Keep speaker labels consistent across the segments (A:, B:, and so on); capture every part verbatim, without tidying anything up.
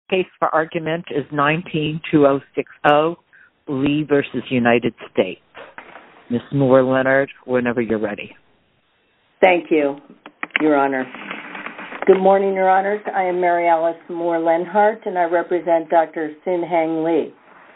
A: Case for argument is nineteen twenty sixty, Lee versus United States. Miz Moore-Leonard, whenever you're ready.
B: Thank you, Your Honor. Good morning, Your Honors. I am Mary Alice Moore-Lenhart, and I represent Doctor Sin-Heng Lee.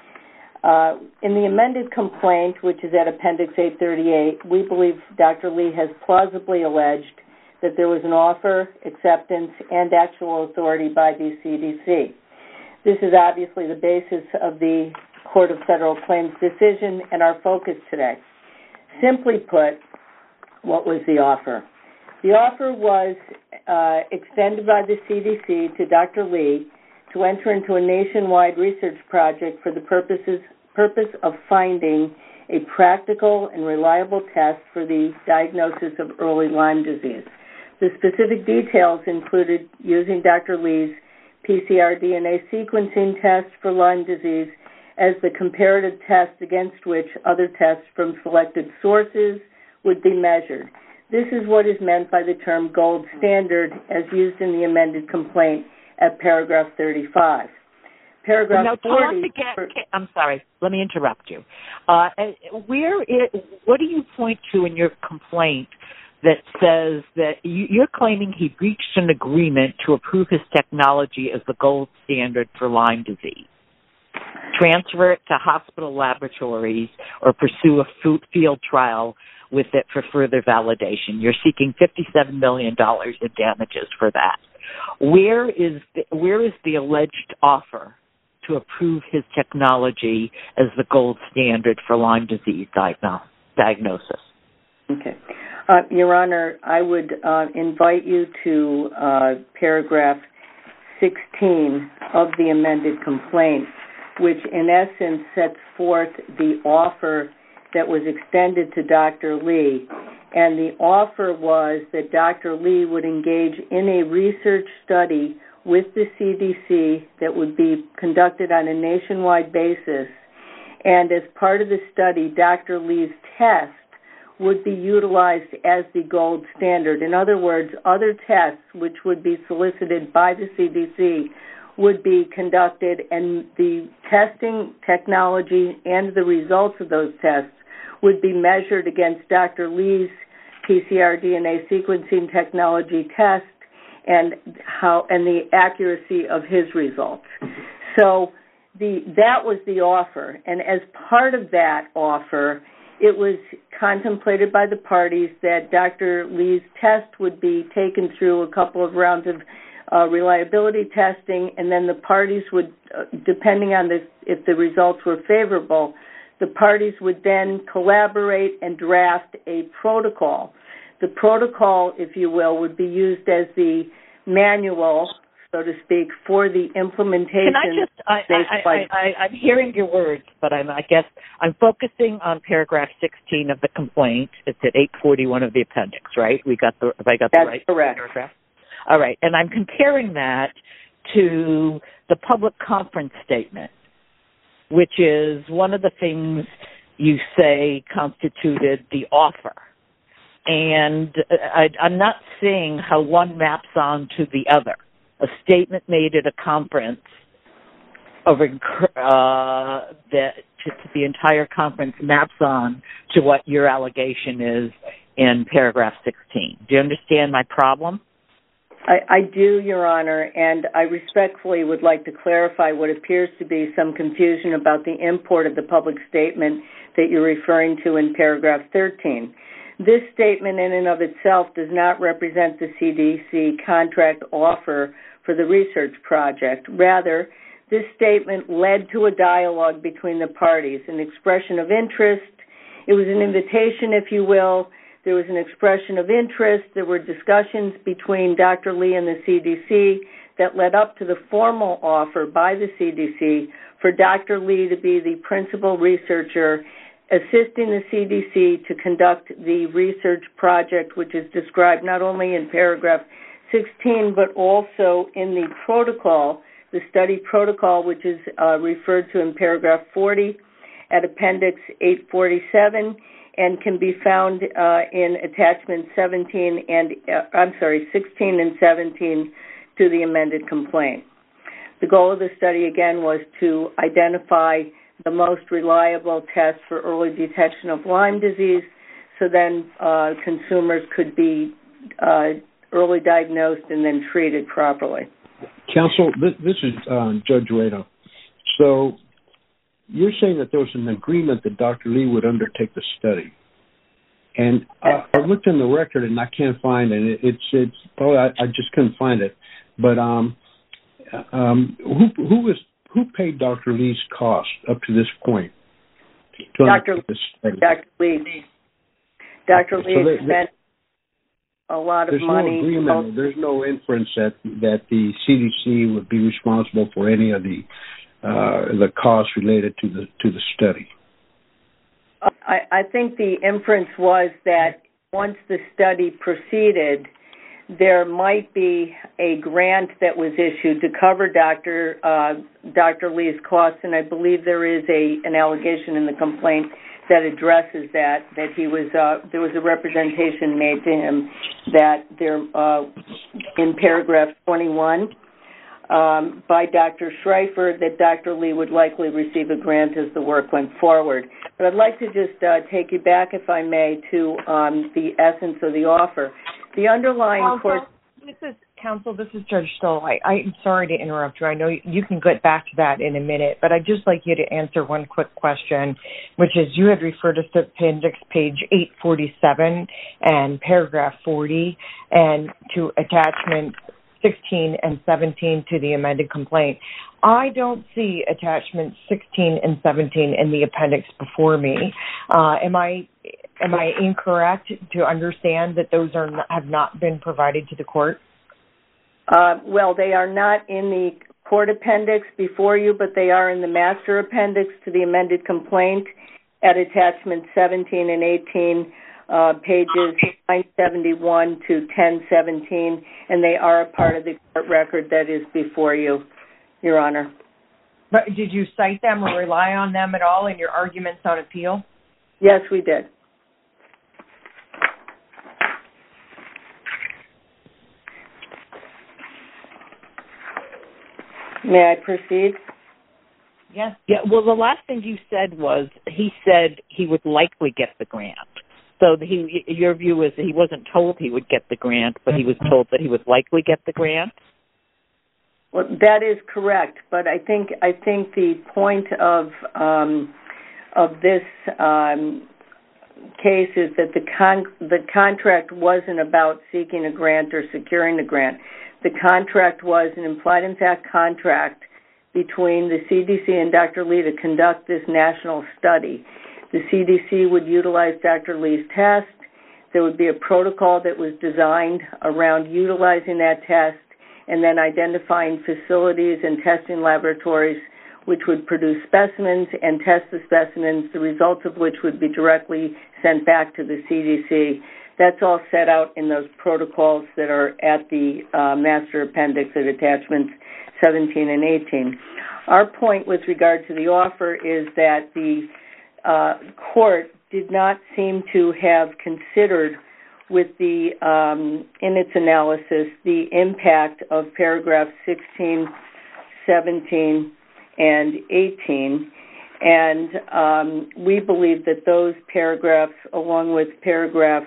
B: Uh, in the amended complaint, which is at Appendix eight thirty-eight, we believe Doctor Lee has plausibly alleged that there was an offer, acceptance, and actual authority by the C D C. This is obviously the basis of the Court of Federal Claims decision and our focus today. Simply put, what was the offer? The offer was uh, extended by the C D C to Doctor Lee to enter into a nationwide research project for the purposes, purpose of finding a practical and reliable test for the diagnosis of early Lyme disease. The specific details included using Doctor Lee's P C R D N A sequencing test for Lyme disease as the comparative test against which other tests from selected sources would be measured. This is what is meant by the term gold standard as used in the amended complaint at paragraph thirty-five. Paragraph
A: now,
B: forty...
A: Again, for, I'm sorry, let me interrupt you. Uh, where is, what do you point to in your complaint that says that you, you're claiming he reached an agreement to approve his technology as the gold standard for Lyme disease, transfer it to hospital laboratories, or pursue a field trial with it for further validation? You're seeking fifty-seven million dollars in damages for that. Where is the, where is the alleged offer to approve his technology as the gold standard for Lyme disease diagno- diagnosis?
B: Okay. Uh, Your Honor, I would uh, invite you to uh, paragraph sixteen of the amended complaint, which in essence sets forth the offer that was extended to Doctor Lee. And the offer was that Doctor Lee would engage in a research study with the C D C that would be conducted on a nationwide basis. And as part of the study, Doctor Lee's test would be utilized as the gold standard. In other words, other tests which would be solicited by the C D C would be conducted, and the testing technology and the results of those tests would be measured against Doctor Lee's P C R D N A sequencing technology test and how and the accuracy of his results. So the that was the offer, and as part of that offer, it was contemplated by the parties that Doctor Lee's test would be taken through a couple of rounds of uh, reliability testing, and then the parties would, uh, depending on the, if the results were favorable, the parties would then collaborate and draft a protocol. The protocol, if you will, would be used as the manual, so to speak, for the implementation.
A: Can I just, I, I, I, I, I'm hearing your words, but I'm, I guess I'm focusing on paragraph sixteen of the complaint. It's at eight forty-one of the appendix, right? We got the, have I got the
B: That's
A: right
B: correct.
A: paragraph? All right, and I'm comparing that to the public conference statement, which is one of the things you say constituted the offer. And I, I'm not seeing how one maps on to the other. A statement made at a conference over uh, that to, to the entire conference maps on to what your allegation is in paragraph sixteen. Do you understand my problem?
B: I, I do, Your Honor, and I respectfully would like to clarify what appears to be some confusion about the import of the public statement that you're referring to in paragraph thirteen. This statement in and of itself does not represent the C D C contract offer for the research project. Rather, this statement led to a dialogue between the parties, an expression of interest. It was an invitation, if you will. There was an expression of interest. There were discussions between Doctor Lee and the C D C that led up to the formal offer by the C D C for Doctor Lee to be the principal researcher assisting the C D C to conduct the research project, which is described not only in paragraph sixteen, but also in the protocol, the study protocol, which is uh, referred to in paragraph forty at appendix eight forty-seven, and can be found uh, in attachment seventeen and, uh, I'm sorry, sixteen and seventeen to the amended complaint. The goal of the study, again, was to identify the most reliable test for early detection of Lyme disease, so then uh, consumers could be uh, early diagnosed and then treated properly.
C: Counsel, this, this is uh, Judge Rado. So you're saying that there was an agreement that Doctor Lee would undertake the study. And uh, I looked in the record and I can't find it. It's, it's probably, I, I just couldn't find it. But um, um, who, who was who paid Doctor Lee's cost up to this point? To
B: Doctor
C: this study?
B: Doctor Lee. Doctor Lee
C: so they,
B: spent a lot of
C: there's
B: money.
C: No agreement, there's no inference that, that the C D C would be responsible for any of the uh, the costs related to the to the study.
B: I, I think the inference was that once the study proceeded, there might be a grant that was issued to cover Doctor Uh, Doctor Lee's costs, and I believe there is a an allegation in the complaint that addresses that. That he was uh, there was a representation made to him that there uh, in paragraph twenty-one um, by Doctor Schreifer that Doctor Lee would likely receive a grant as the work went forward. But I'd like to just uh, take you back, if I may, to um, the essence of the offer. The underlying
D: Counsel,
B: course.
D: This is Counsel. This is Judge Stoll. I, I'm sorry to interrupt you. I know you, you can get back to that in a minute, but I'd just like you to answer one quick question, which is you had referred us to appendix page eight forty-seven and paragraph forty, and to attachment sixteen and seventeen to the amended complaint. I don't see attachments sixteen and seventeen in the appendix before me. Uh, am I am I incorrect to understand that those are not, have not been provided to the court?
B: Uh, well, they are not in the court appendix before you, but they are in the master appendix to the amended complaint at attachments seventeen and eighteen, uh, pages nine seventy-one to ten seventeen, and they are a part of the court record that is before you, Your Honor.
D: But did you cite them or rely on them at all in your arguments on appeal?
B: Yes, we did. May I proceed?
D: Yes.
A: Yeah, well, the last thing you said was he said he would likely get the grant. So he, your view is that he wasn't told he would get the grant, but he was told that he would likely get the grant?
B: Well, that is correct, but I think I think the point of um, of this um, case is that the con- the contract wasn't about seeking a grant or securing a grant. The contract was an implied in fact contract between the C D C and Doctor Lee to conduct this national study. The C D C would utilize Doctor Lee's test. There would be a protocol that was designed around utilizing that test and then identifying facilities and testing laboratories which would produce specimens and test the specimens, the results of which would be directly sent back to the C D C. That's all set out in those protocols that are at the uh, master appendix at attachments seventeen and eighteen. Our point with regard to the offer is that the uh, court did not seem to have considered with the, um, in its analysis, the impact of paragraphs sixteen, seventeen, and eighteen. And um, we believe that those paragraphs, along with paragraph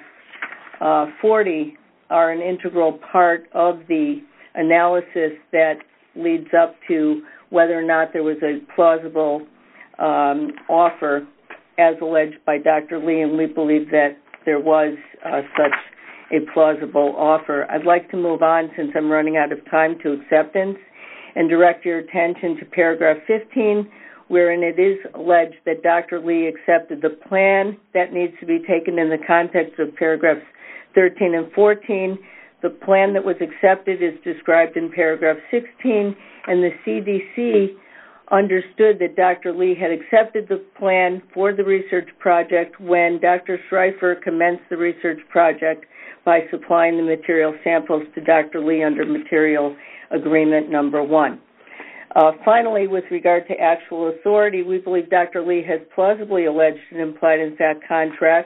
B: uh, forty, are an integral part of the analysis that leads up to whether or not there was a plausible um, offer as alleged by Doctor Lee, and we believe that there was uh, such a plausible offer. I'd like to move on, since I'm running out of time, to acceptance and direct your attention to paragraph fifteen, wherein it is alleged that Doctor Lee accepted the plan. That needs to be taken in the context of paragraphs thirteen and fourteen. The plan that was accepted is described in paragraph sixteen, and the C D C understood that Doctor Lee had accepted the plan for the research project when Doctor Schreifer commenced the research project by supplying the material samples to Doctor Lee under material agreement number one. Uh, finally, with regard to actual authority, we believe Doctor Lee has plausibly alleged an implied in fact contract.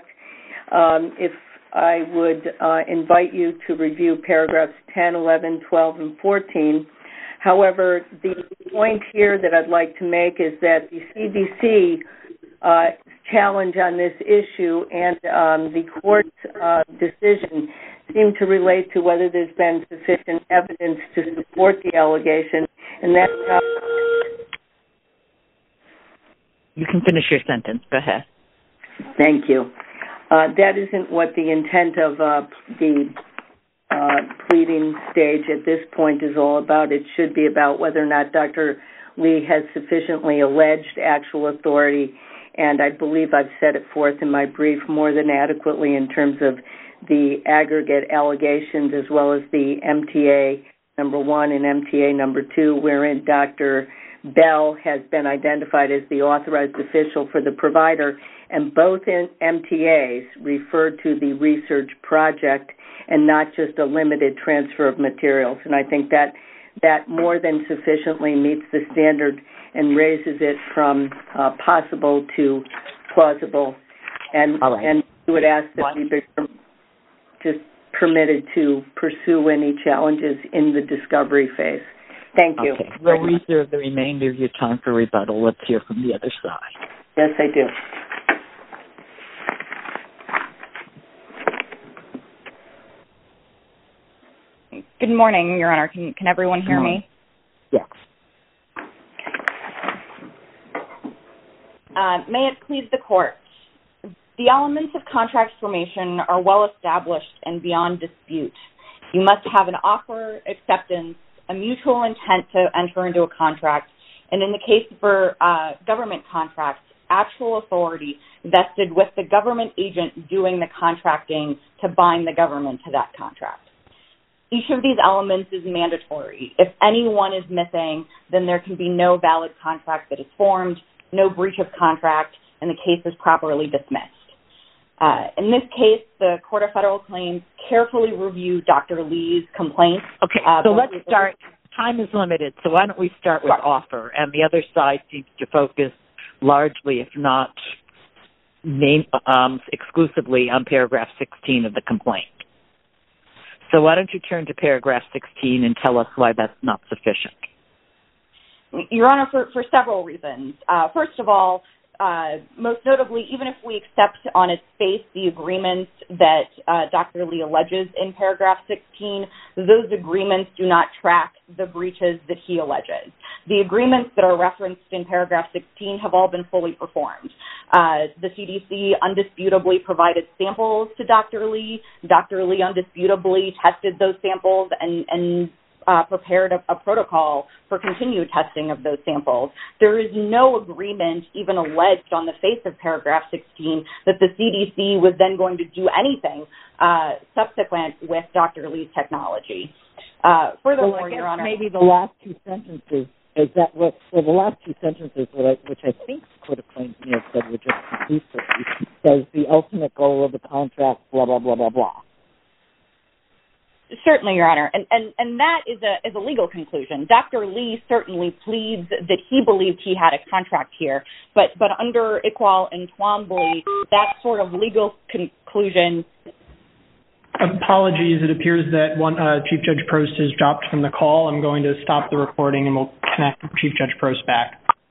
B: Um, if I would uh, invite you to review paragraphs ten, eleven, twelve, and fourteen. However, the point here that I'd like to make is that the C D C uh, challenge on this issue and um, the court's uh, decision seem to relate to whether there's been sufficient evidence to support the allegation, and that's how...
A: You can finish your sentence. Go ahead.
B: Thank you. Uh, that isn't what the intent of uh, the uh, pleading stage at this point is all about. It should be about whether or not Doctor Lee has sufficiently alleged actual authority, and I believe I've set it forth in my brief more than adequately in terms of the aggregate allegations as well as the M T A number one and M T A number two, wherein Doctor Bell has been identified as the authorized official for the provider, and both in M T As refer to the research project and not just a limited transfer of materials. And I think that that more than sufficiently meets the standard and raises it from uh, possible to plausible. And,
A: All right.
B: and we would ask that we be just permitted to pursue any challenges in the discovery phase. Thank you.
A: Okay. We'll reserve the remainder of your time for rebuttal. Let's hear from the other side.
B: Yes, I do.
E: Good morning, Your Honor. Can, can everyone hear me?
A: Yes.
E: Uh, may it please the Court. The elements of contract formation are well established and beyond dispute. You must have an offer, acceptance, a mutual intent to enter into a contract, and in the case for uh, government contracts, actual authority vested with the government agent doing the contracting to bind the government to that contract. Each of these elements is mandatory. If any one is missing, then there can be no valid contract that is formed, no breach of contract, and the case is properly dismissed. Uh, in this case, the Court of Federal Claims carefully reviewed Doctor Lee's complaint.
A: Okay,
E: uh,
A: so let's start. Time is limited, so why don't we start with
E: Right.
A: offer? And the other side seems to focus largely, if not main, um, exclusively, on paragraph sixteen of the complaint. So why don't you turn to paragraph sixteen and tell us why that's not sufficient?
E: Your Honor, for, for several reasons. Uh, first of all, Uh, most notably, even if we accept on its face the agreements that uh, Doctor Lee alleges in paragraph sixteen, those agreements do not track the breaches that he alleges. The agreements that are referenced in paragraph sixteen have all been fully performed. Uh, the C D C undisputably provided samples to Doctor Lee. Doctor Lee undisputably tested those samples and, and Uh, prepared a, a protocol for continued testing of those samples. There is no agreement even alleged on the face of paragraph sixteen that the C D C was then going to do anything uh, subsequent with Doctor Lee's technology. Uh, furthermore,
A: well,
E: Your Honor,
A: maybe the last two sentences is that what? Well, the last two sentences, which I, which I think the Court of Claims may have said were just conclusory, says the ultimate goal of the contract, blah blah blah blah blah.
E: Certainly, Your Honor, and, and and that is a is a legal conclusion. Doctor Lee certainly pleads that he believed he had a contract here, but but under Iqbal and Twombly, that sort of legal conclusion.
F: Apologies. It appears that one uh, Chief Judge Prost has dropped from the call. I'm going to stop the recording and we'll connect Chief Judge Prost back.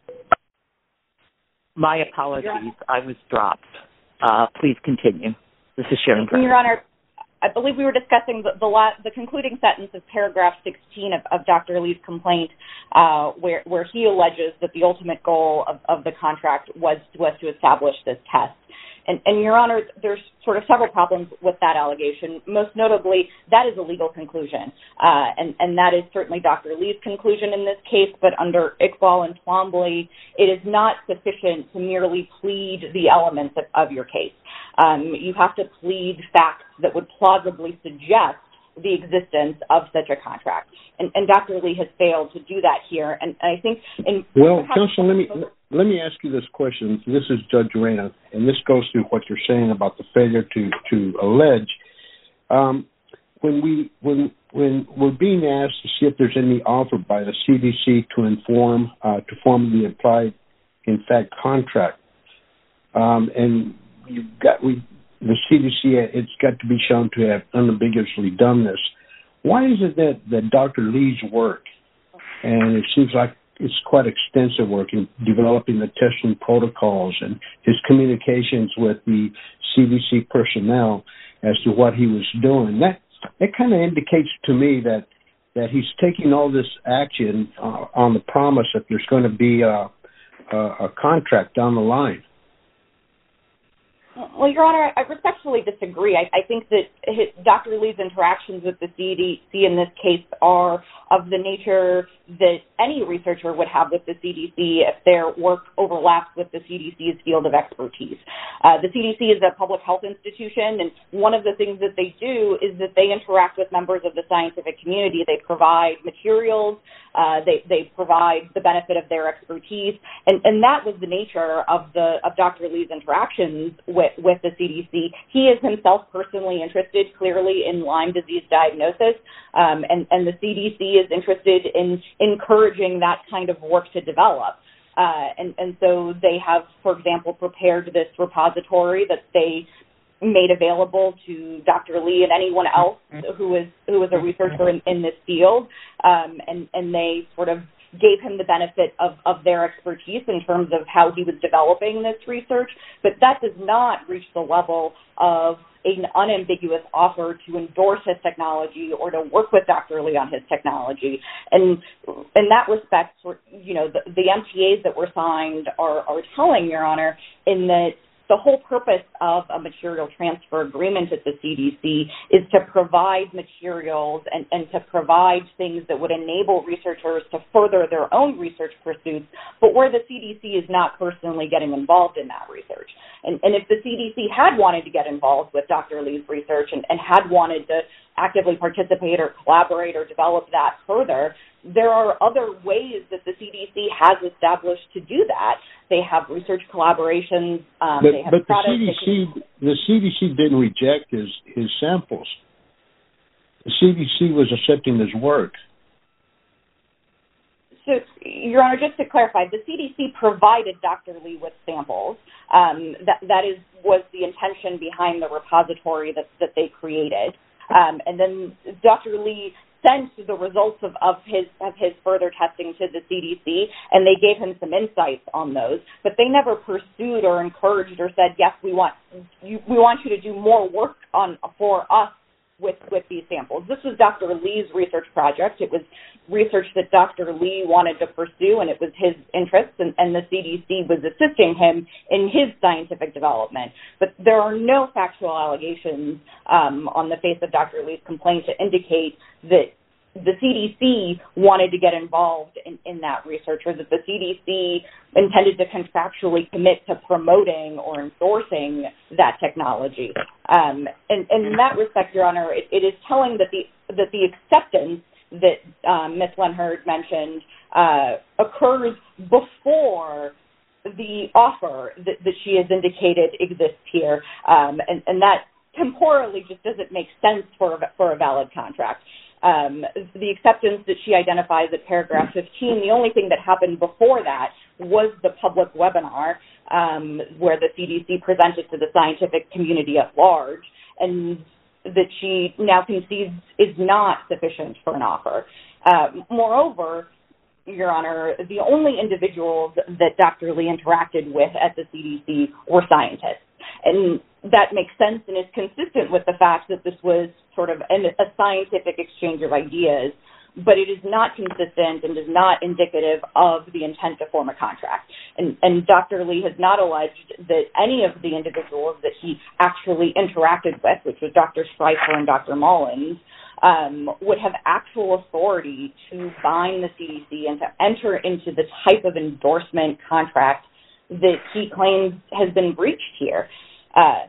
A: My apologies. I was dropped. Uh, please continue. This is Sharon Brown.
E: Your Honor, I believe we were discussing the the, la- the concluding sentence of paragraph sixteen of, of Doctor Lee's complaint, uh, where where he alleges that the ultimate goal of, of the contract was was to establish this test. And, and Your Honor, there's sort of several problems with that allegation. Most notably, that is a legal conclusion, uh, and and that is certainly Doctor Lee's conclusion in this case. But under Iqbal and Twombly, it is not sufficient to merely plead the elements of, of your case. Um, you have to plead facts that would plausibly suggest the existence of such a contract, and, and Doctor Lee has failed to do that here. And I think, in
C: well, Counsel, let me let me ask you this question. This is Judge Reyna, and this goes to what you're saying about the failure to to allege. Um, when we when when we're being asked to see if there's any offer by the C D C to inform uh, to form the implied in fact contract, um, and you've got we. The C D C, it's got to be shown to have unambiguously done this. Why is it that, that Doctor Lee's work, and it seems like it's quite extensive work in developing the testing protocols and his communications with the C D C personnel as to what he was doing. That that kind of indicates to me that that he's taking all this action uh, on the promise that there's going to be a, a, a contract down the line.
E: Well, Your Honor, I respectfully disagree. I, I think that his, Doctor Lee's interactions with the C D C in this case are of the nature that any researcher would have with the C D C if their work overlaps with the C D C's field of expertise. Uh, the C D C is a public health institution, and one of the things that they do is that they interact with members of the scientific community. They provide materials, uh, they, they provide the benefit of their expertise, and, and that was the nature of the of Doctor Lee's interactions with, with the C D C. He is himself personally interested, clearly, in Lyme disease diagnosis, um, and, and the C D C is interested in encouraging that kind of work to develop. Uh, and, and so they have, for example, prepared this repository that they made available to Doctor Lee and anyone else who is who is a researcher in, in this field, um, and, and they sort of gave him the benefit of, of their expertise in terms of how he was developing this research, but that does not reach the level of an unambiguous offer to endorse his technology or to work with Doctor Lee on his technology. And in that respect, you know, the, the M T As that were signed are, are telling, Your Honor, in that the whole purpose of a material transfer agreement at the C D C is to provide materials and, and to provide things that would enable researchers to further their own research pursuits, but where the C D C is not personally getting involved in that research. And, and if the C D C had wanted to get involved with Doctor Lee's research and, and had wanted to actively participate or collaborate or develop that further, there are other ways that the C D C has established to do that. They have research collaborations. Um,
C: but
E: they have
C: but the
E: products
C: C D C, can... the C D C didn't reject his, his samples. The C D C was accepting his work.
E: So, Your Honor, just to clarify, the C D C provided Doctor Lee with samples. Um, that that is was the intention behind the repository that, that they created. Um, and then Doctor Lee sent the results of, of his of his further testing to the C D C, and they gave him some insights on those. But they never pursued or encouraged or said, yes, we want you, we want you to do more work on for us with with these samples. This was Doctor Lee's research project. It was research that Doctor Lee wanted to pursue, and it was his interest, and, and the C D C was assisting him in his scientific development. But there are no factual allegations um, on the face of Doctor Lee's complaint to indicate that the C D C wanted to get involved in, in that research, or that the C D C intended to contractually commit to promoting or endorsing that technology. Um, and, and in that respect, Your Honor, it, it is telling that the that the acceptance that um, Miz Lenhard mentioned uh, occurs before the offer that, that she has indicated exists here, um, and, and that temporally just doesn't make sense for a, for a valid contract. Um, the acceptance that she identifies at paragraph fifteen, the only thing that happened before that was the public webinar um, where the C D C presented to the scientific community at large, and that she now concedes is not sufficient for an offer. Uh, moreover, Your Honor, the only individuals that Doctor Lee interacted with at the C D C were scientists. And that makes sense and is consistent with the fact that this was sort of an, a scientific exchange of ideas, but it is not consistent and is not indicative of the intent to form a contract. And, and Doctor Lee has not alleged that any of the individuals that he actually interacted with, which was Doctor Streifer and Doctor Mullins, um, would have actual authority to bind the C D C and to enter into the type of endorsement contract that he claims has been breached here. Uh,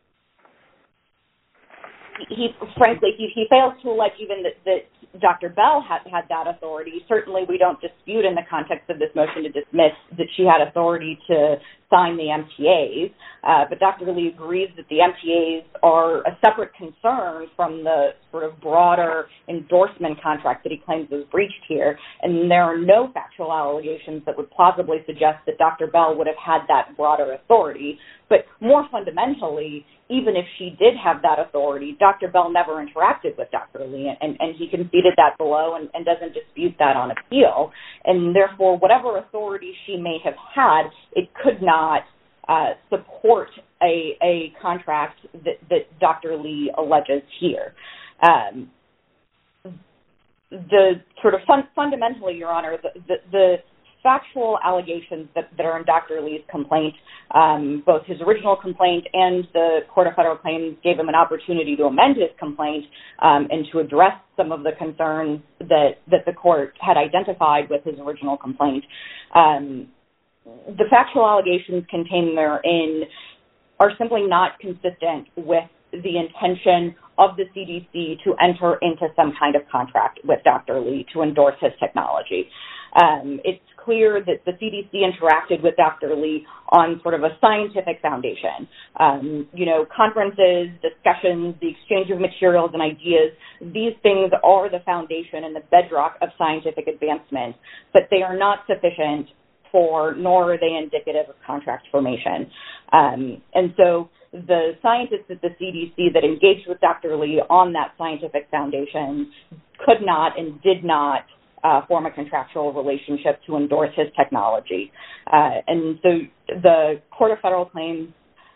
E: he, frankly, he, he fails to allege even that, that Doctor Bell had, had that authority. Certainly we don't dispute in the context of this motion to dismiss that she had authority to sign the M T As, uh, but Doctor Lee agrees that the M T As are a separate concern from the sort of broader endorsement contract that he claims was breached here, and there are no factual allegations that would plausibly suggest that Doctor Bell would have had that broader authority. But more fundamentally, even if she did have that authority, Doctor Bell never interacted with Doctor Lee, and, and he conceded that below and, and doesn't dispute that on appeal. And therefore, whatever authority she may have had, it could not uh, support a, a contract that, that Doctor Lee alleges here. Um, the sort of fun, fundamentally, Your Honor, the, the, the factual allegations that, that are in Doctor Lee's complaint, um, both his original complaint and the Court of Federal Claims gave him an opportunity to amend his complaint um, and to address some of the concerns that, that the court had identified with his original complaint. Um, the factual allegations contained therein are simply not consistent with the intention of the C D C to enter into some kind of contract with Doctor Lee to endorse his technology. Um, it's clear that the C D C interacted with Doctor Lee on sort of a scientific foundation. Um, you know, conferences, discussions, the exchange of materials and ideas, these things are the foundation and the bedrock of scientific advancement, but they are not sufficient for, nor are they indicative of contract formation. Um, and so the scientists at the C D C that engaged with Doctor Lee on that scientific foundation could not and did not uh, form a contractual relationship to endorse his technology. Uh, and so the Court of Federal Claims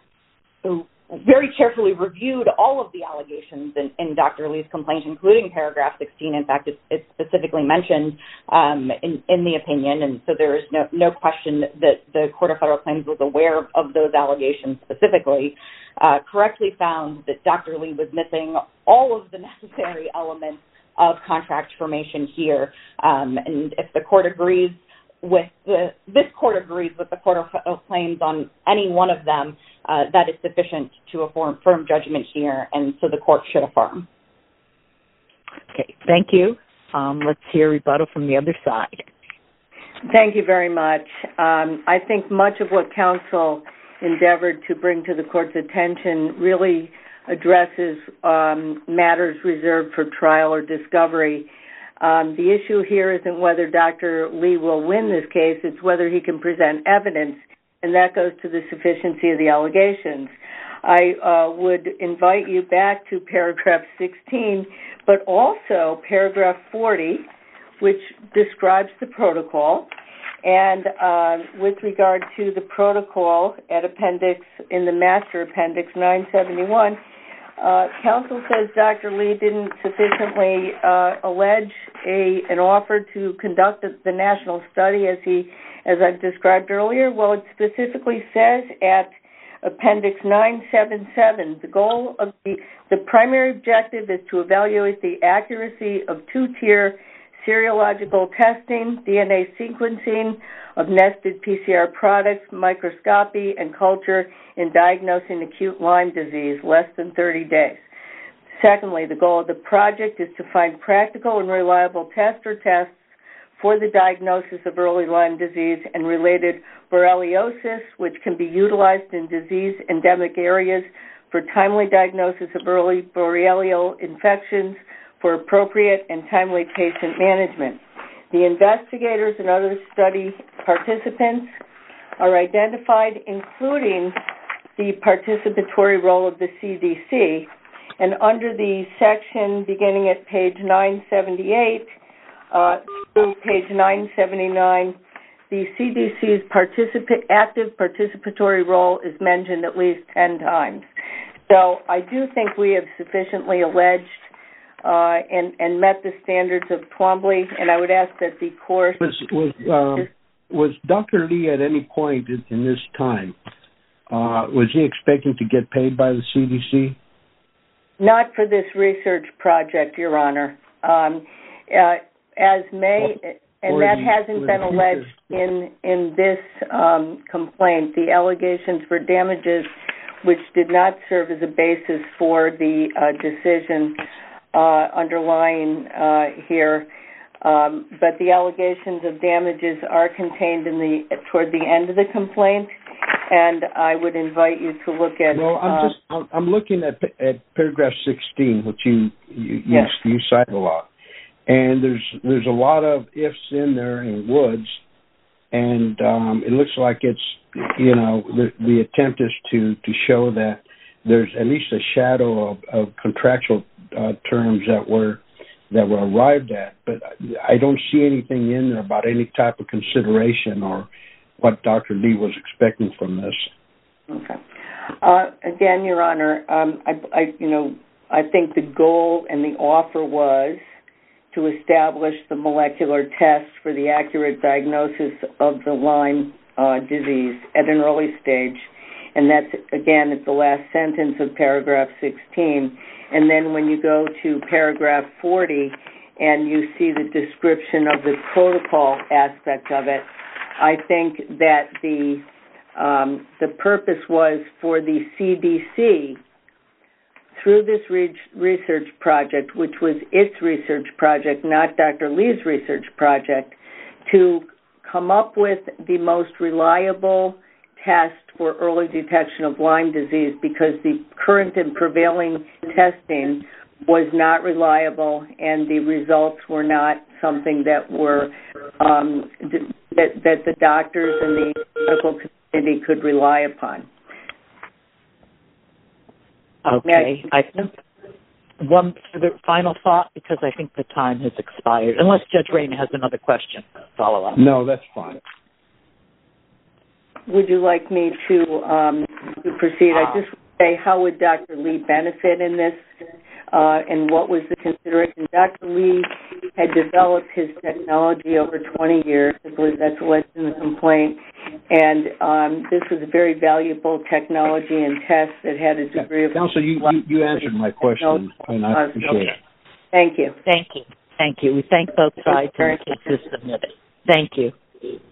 E: very carefully reviewed all of the allegations in, in Doctor Lee's complaint, including paragraph sixteen. In fact, it's, it's specifically mentioned um, in, in the opinion, and so there is no, no question that the Court of Federal Claims was aware of, of those allegations specifically, uh, correctly found that Doctor Lee was missing all of the necessary elements of contract formation here. Um, and if the court agrees with the, this court agrees with the Court of Federal Claims on any one of them, uh, that is sufficient to affirm firm judgment here, and so the court should affirm.
A: Okay, thank you. Um, let's hear rebuttal from the other side.
B: Thank you very much. Um, I think much of what counsel endeavored to bring to the court's attention really addresses um, matters reserved for trial or discovery. Um, the issue here isn't whether Doctor Lee will win this case, it's whether he can present evidence, and that goes to the sufficiency of the allegations. I uh, would invite you back to paragraph sixteen, but also paragraph forty, which describes the protocol. And uh, with regard to the protocol at appendix, in the master appendix nine seventy-one, Uh, counsel says Doctor Lee didn't sufficiently uh, allege a an offer to conduct the national study as he, as I've described earlier. Well, it specifically says at appendix nine seventy-seven, the goal of the, the primary objective is to evaluate the accuracy of two-tier serological testing, D N A sequencing of nested P C R products, microscopy, and culture in diagnosing acute Lyme disease, less than thirty days. Secondly, the goal of the project is to find practical and reliable tests or tests for the diagnosis of early Lyme disease and related borreliosis, which can be utilized in disease endemic areas for timely diagnosis of early borrelial infections for appropriate and timely patient management. The investigators and other study participants are identified, including the participatory role of the C D C, and under the section beginning at page nine seventy-eight uh, through page nine seventy-nine, the C D C's participa- active participatory role is mentioned at least ten times. So I do think we have sufficiently alleged uh, and, and met the standards of Twombly, and I would ask that the court...
C: Was, was, um, was Doctor Lee at any point in, in this time, uh, was he expecting to get paid by the C D C?
B: Not for this research project, Your Honor. Um, uh, as may, and that hasn't been alleged in in this um, complaint. The allegations for damages, which did not serve as a basis for the uh, decision uh, underlying uh, here, um, but the allegations of damages are contained in the toward the end of the complaint. and I would invite you to look at.
C: Well, I'm
B: uh,
C: just I'm, I'm looking at at paragraph sixteen, which you you
B: yes.
C: you, you cite a lot, and there's there's a lot of ifs in there and woulds, and um, it looks like it's you know the the attempt is to to show that there's at least a shadow of, of contractual uh, terms that were that were arrived at, but I don't see anything in there about any type of consideration or what Doctor Lee was expecting from this.
B: Okay. Uh, again, Your Honor, um, I, I, you know, I think the goal and the offer was to establish the molecular test for the accurate diagnosis of the Lyme uh, disease at an early stage, and that's again at the last sentence of paragraph sixteen. And then when you go to paragraph forty and you see the description of the protocol aspect of it, I think that the um, the purpose was for the C D C, through this re- research project, which was its research project, not Doctor Lee's research project, to come up with the most reliable test for early detection of Lyme disease, because the current and prevailing testing was not reliable and the results were not something that were um, that, that the doctors and the medical community could rely upon.
A: Okay. I think one final thought, because I think the time has expired, unless Judge Rayner has another question. Follow up.
C: No, that's fine.
B: Would you like me to, um, to proceed? I just say, how would Doctor Lee benefit in this, uh, and what was the consideration? Doctor Lee had developed his technology over twenty years. I believe that's alleged in the complaint. And um, this was a very valuable technology and test that had a degree of...
C: Counsel, you, you, you answered my question, and I appreciate it.
B: Thank you.
A: Thank you. Thank you. We thank both sides and the case is submitted. Thank you.